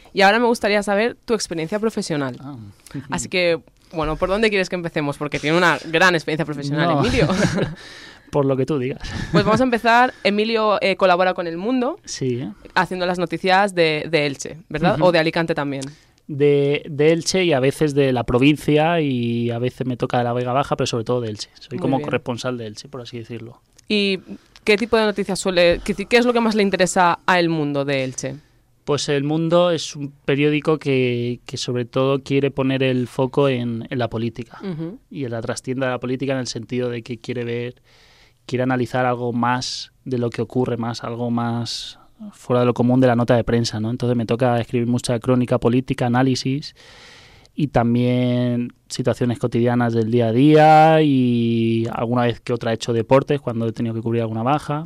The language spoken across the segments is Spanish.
Y ahora me gustaría saber tu experiencia profesional. Ah. Así que, bueno, ¿por dónde quieres que empecemos? Porque tiene una gran experiencia profesional, No. Emilio. Por lo que tú digas. Pues vamos a empezar. Emilio colabora con El Mundo, Sí. haciendo las noticias de Elche, ¿verdad? Ujú. O de Alicante también. De Elche y a veces de la provincia y a veces me toca de la Vega Baja, pero sobre todo de Elche. Soy Muy como bien. corresponsal de Elche, por así decirlo. ¿Y qué tipo de noticias qué es lo que más le interesa a El Mundo de Elche? Pues El Mundo es un periódico que sobre todo quiere poner el foco en la política Ujú. y en la trastienda de la política, en el sentido de que quiere analizar algo más de lo que ocurre, algo más fuera de lo común de la nota de prensa, ¿no? Entonces me toca escribir mucha crónica política, análisis y también situaciones cotidianas del día a día, y alguna vez que otra he hecho deportes cuando he tenido que cubrir alguna baja.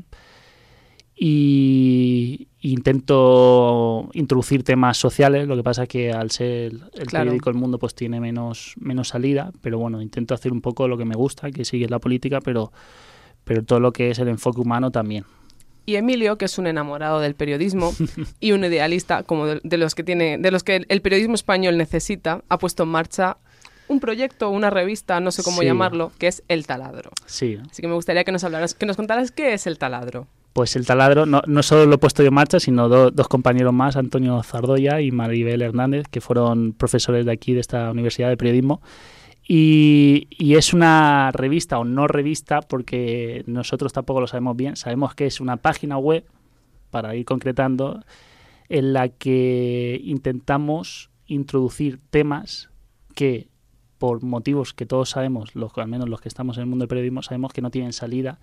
Y intento introducir temas sociales. Lo que pasa es que al ser el Claro. periódico El Mundo pues tiene menos salida, pero bueno, intento hacer un poco lo que me gusta, que sigue la política, pero todo lo que es el enfoque humano también. Y Emilio, que es un enamorado del periodismo y un idealista como de los que el periodismo español necesita, ha puesto en marcha un proyecto, una revista, no sé cómo Sí. llamarlo, que es El Taladro. Sí. Así que me gustaría que nos contaras qué es El Taladro. Pues El Taladro no solo lo he puesto yo en marcha, sino dos compañeros más, Antonio Zardoya y Maribel Hernández, que fueron profesores de aquí, de esta Universidad de Periodismo. Y es una revista o no revista, porque nosotros tampoco lo sabemos bien. Sabemos que es una página web, para ir concretando, en la que intentamos introducir temas que, por motivos que todos sabemos, al menos los que estamos en el mundo del periodismo, sabemos que no tienen salida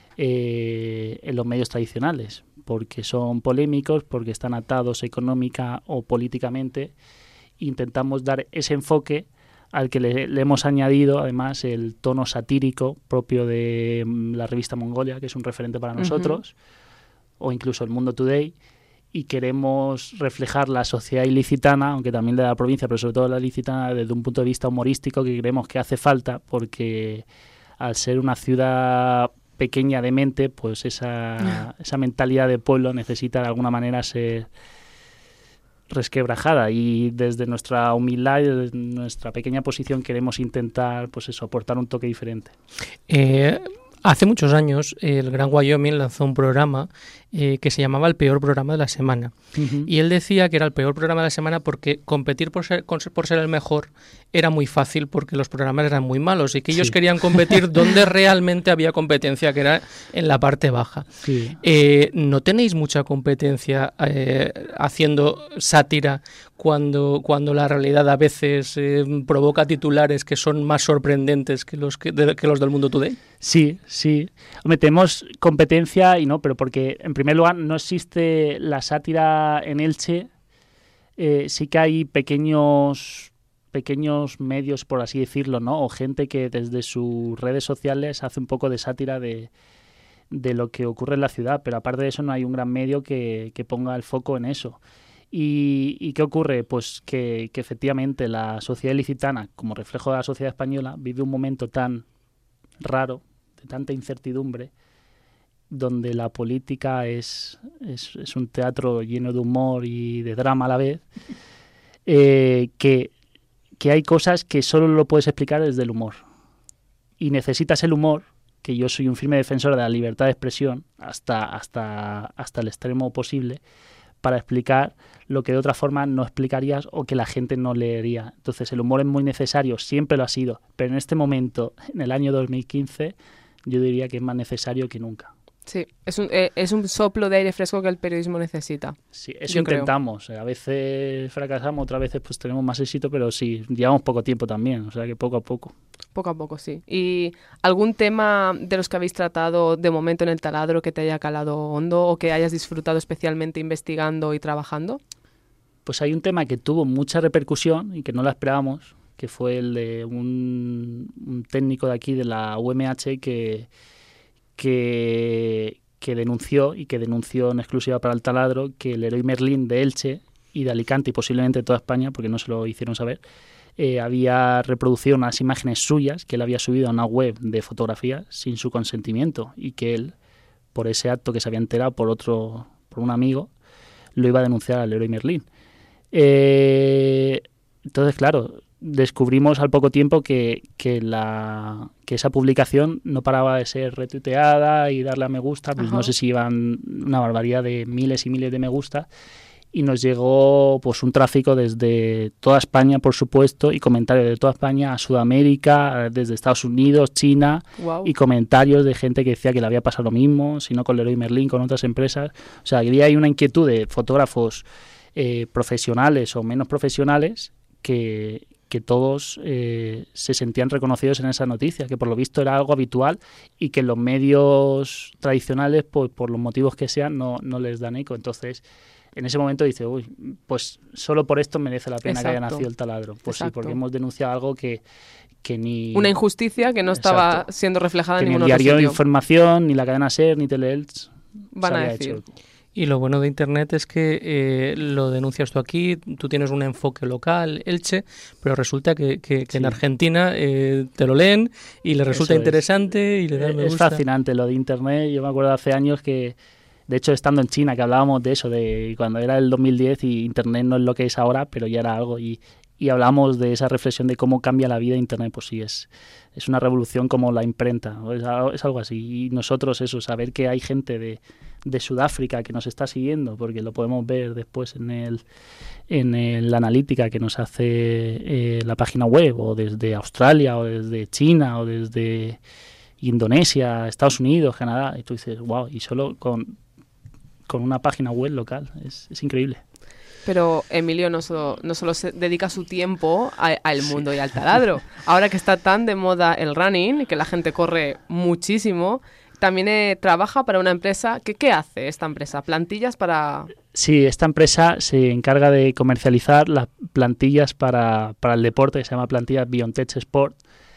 en los medios tradicionales, porque son polémicos, porque están atados económica o políticamente. Intentamos dar ese enfoque al que le hemos añadido además el tono satírico propio de la revista Mongolia, que es un referente para nosotros, o incluso El Mundo Today, y queremos reflejar la sociedad ilicitana, aunque también de la provincia, pero sobre todo la ilicitana, desde un punto de vista humorístico, que creemos que hace falta, porque al ser una ciudad pequeña de mente, pues esa mentalidad de pueblo necesita de alguna manera ser resquebrajada, y desde nuestra humildad y desde nuestra pequeña posición queremos intentar, pues eso, aportar un toque diferente. Hace muchos años el Gran Wyoming lanzó un programa que se llamaba El Peor Programa de la Semana. Uh-huh. Y él decía que era el peor programa de la semana porque competir por ser el mejor era muy fácil, porque los programas eran muy malos y que ellos querían competir donde realmente había competencia, que era en la parte baja. Sí. ¿No tenéis mucha competencia haciendo sátira cuando la realidad a veces provoca titulares que son más sorprendentes que los del Mundo Today? Sí. Hombre, tenemos competencia, y no, pero porque en primer lugar no existe la sátira en Elche. Sí que hay pequeños medios, por así decirlo, ¿no? O gente que desde sus redes sociales hace un poco de sátira de lo que ocurre en la ciudad, pero aparte de eso no hay un gran medio que ponga el foco en eso. ¿Y qué ocurre? Pues que efectivamente la sociedad ilicitana, como reflejo de la sociedad española, vive un momento tan raro, de tanta incertidumbre, donde la política es un teatro lleno de humor y de drama a la vez, que hay cosas que solo lo puedes explicar desde el humor. Y necesitas el humor, que yo soy un firme defensor de la libertad de expresión hasta el extremo posible, para explicar lo que de otra forma no explicarías o que la gente no leería. Entonces el humor es muy necesario, siempre lo ha sido, pero en este momento, en el año 2015, yo diría que es más necesario que nunca. Sí, es un soplo de aire fresco que el periodismo necesita. Sí, eso yo intentamos. A veces fracasamos, otras veces pues tenemos más éxito, pero sí, llevamos poco tiempo también, o sea que poco a poco. Poco a poco, sí. ¿Y algún tema de los que habéis tratado de momento en El Taladro que te haya calado hondo o que hayas disfrutado especialmente investigando y trabajando? Pues hay un tema que tuvo mucha repercusión y que no la esperábamos, que fue el de un técnico de aquí, de la UMH, que denunció en exclusiva para El Taladro que el Leroy Merlin de Elche y de Alicante y posiblemente de toda España, porque no se lo hicieron saber, había reproducido unas imágenes suyas que él había subido a una web de fotografía sin su consentimiento, y que él, por ese acto que se había enterado por un amigo, lo iba a denunciar al Leroy Merlin. Entonces, claro, descubrimos al poco tiempo que esa publicación no paraba de ser retuiteada y darle a me gusta, pues no sé si iban una barbaridad de miles y miles de me gusta, y nos llegó pues un tráfico desde toda España, por supuesto, y comentarios de toda España a Sudamérica, desde Estados Unidos, China, y comentarios de gente que decía que le había pasado lo mismo, si no con Leroy Merlin, con otras empresas. O sea, había ahí una inquietud de fotógrafos profesionales o menos profesionales que todos se sentían reconocidos en esa noticia, que por lo visto era algo habitual y que los medios tradicionales, pues, por los motivos que sean, no les dan eco. Entonces, en ese momento dice, uy, pues solo por esto merece la pena que haya nacido el taladro. Pues sí, porque hemos denunciado algo que ni... Una injusticia que no estaba siendo reflejada en ningún otro sitio. Ni el diario de Información, ni la cadena SER, ni Teleelch van a decir. Y lo bueno de Internet es que lo denuncias tú aquí, tú tienes un enfoque local, Elche, pero resulta que en Argentina te lo leen y les resulta interesante y le dan me gusta. Es fascinante lo de Internet. Yo me acuerdo hace años que, de hecho, estando en China, que hablábamos de eso, de cuando era el 2010 y Internet no es lo que es ahora, pero ya era algo. Y hablamos de esa reflexión de cómo cambia la vida Internet. Pues sí, es una revolución como la imprenta, es algo así. Y nosotros, eso, saber que hay gente de Sudáfrica que nos está siguiendo, porque lo podemos ver después en la analítica que nos hace la página web, o desde Australia, o desde China, o desde Indonesia, Estados Unidos, Canadá, y tú dices, wow, y solo con una página web local, es increíble. Pero Emilio no solo se dedica su tiempo al mundo y al taladro. Ahora que está tan de moda el running, que la gente corre muchísimo, también trabaja para una empresa. ¿Qué hace esta empresa? ¿Plantillas para...? Sí, esta empresa se encarga de comercializar las plantillas para el deporte, que se llama plantillas BioNTech Sport,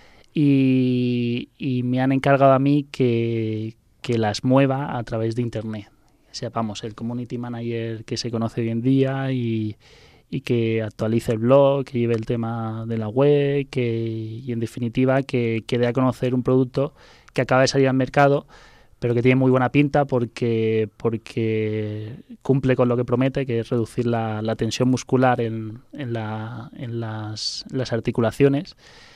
y me han encargado a mí que las mueva a través de Internet. Sepamos, el community manager que se conoce hoy en día y que actualice el blog, que lleve el tema de la web, y en definitiva que dé a conocer un producto que acaba de salir al mercado, pero que tiene muy buena pinta porque cumple con lo que promete, que es reducir la tensión muscular en las articulaciones.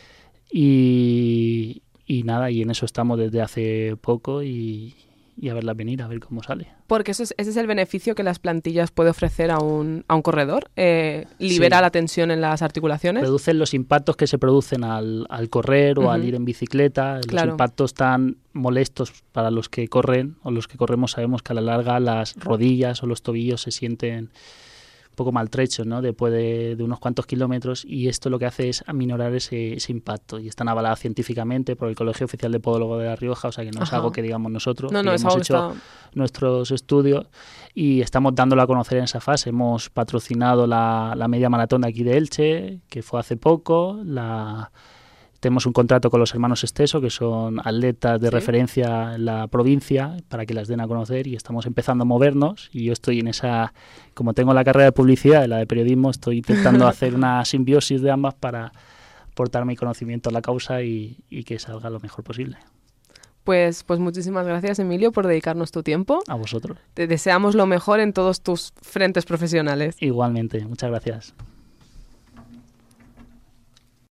Y nada, y en eso estamos desde hace poco y a verla venir, a ver cómo sale. Porque ese es el beneficio que las plantillas puede ofrecer a un corredor. Libera la tensión en las articulaciones. Reducen los impactos que se producen al correr o al ir en bicicleta. Los impactos tan molestos para los que corren o los que corremos, sabemos que a la larga las rodillas o los tobillos se sienten un poco maltrechos, ¿no? Después de unos cuantos kilómetros, y esto lo que hace es aminorar ese impacto, y están avaladas científicamente por el Colegio Oficial de Podólogos de La Rioja, o sea que no es algo que digamos nosotros, hemos hecho nuestros estudios y estamos dándolo a conocer en esa fase. Hemos patrocinado la media maratón de aquí de Elche, que fue hace poco. Tenemos un contrato con los hermanos Esteso, que son atletas de referencia en la provincia, para que las den a conocer, y estamos empezando a movernos. Y yo estoy en esa, como tengo la carrera de publicidad y la de periodismo, estoy intentando hacer una simbiosis de ambas para aportar mi conocimiento a la causa y que salga lo mejor posible. Pues muchísimas gracias, Emilio, por dedicarnos tu tiempo. A vosotros. Te deseamos lo mejor en todos tus frentes profesionales. Igualmente, muchas gracias.